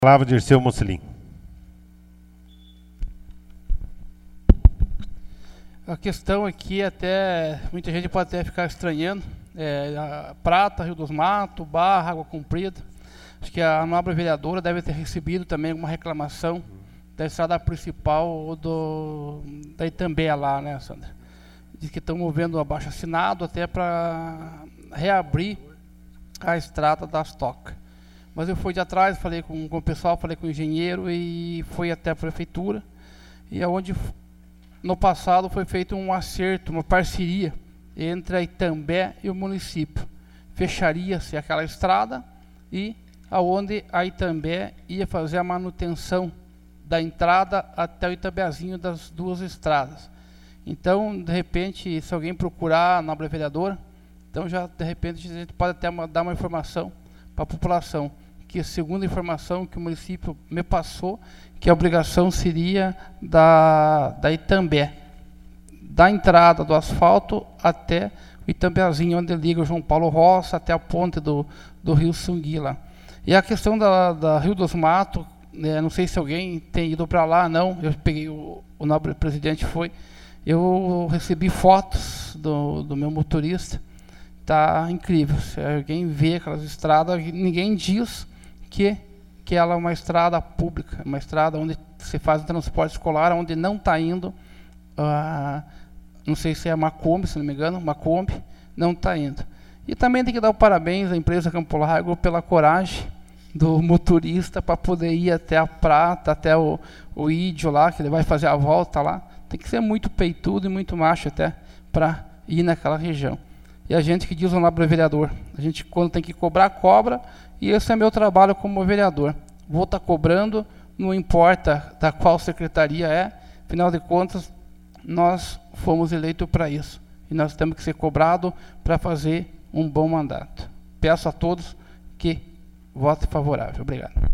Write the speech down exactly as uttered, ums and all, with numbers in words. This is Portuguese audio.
Palavra de Dirceu Mussolini. A questão aqui, até muita gente pode até ficar estranhando, é, a Prata, Rio dos Matos, Barra, Água Comprida. Acho que a nobre vereadora deve ter recebido também alguma reclamação da estrada principal do, da Itambé lá, né, Sandra? Diz que estão movendo um abaixo-assinado até para reabrir a estrada das tocas. Mas eu fui de atrás, falei com, com o pessoal, falei com o engenheiro e fui até a prefeitura. E aonde no passado foi feito um acerto, uma parceria entre a Itambé e o município. Fecharia-se aquela estrada e aonde a Itambé ia fazer a manutenção da entrada até o Itambézinho das duas estradas. Então, de repente, se alguém procurar a nobre vereadora, então já de repente a gente pode até uma, dar uma informação para a população, que segundo a informação que o município me passou, que a obrigação seria da, da Itambé, da entrada do asfalto até o Itambézinho, onde liga o João Paulo Roça, até a ponte do, do Rio Sunguila. E a questão da, da Rio dos Matos, né, não sei se alguém tem ido para lá, não, eu peguei, o, o nobre presidente foi, eu recebi fotos do, do meu motorista, tá incrível. Se alguém vê aquelas estradas, ninguém diz que, que ela é uma estrada pública, uma estrada onde se faz o transporte escolar, onde não está indo, uh, não sei se é uma Kombi, se não me engano, uma Kombi, não está indo. E também tem que dar o parabéns à empresa Campo Largo pela coragem do motorista para poder ir até a Prata, até o, o Ídio lá, que ele vai fazer a volta lá. Tem que ser muito peitudo e muito macho até para ir naquela região. E a gente que diz o nobre vereador, a gente quando tem que cobrar, cobra, e esse é meu trabalho como vereador. Vou estar cobrando, não importa da qual secretaria é, afinal de contas, nós fomos eleitos para isso. E nós temos que ser cobrados para fazer um bom mandato. Peço a todos que votem favorável. Obrigado.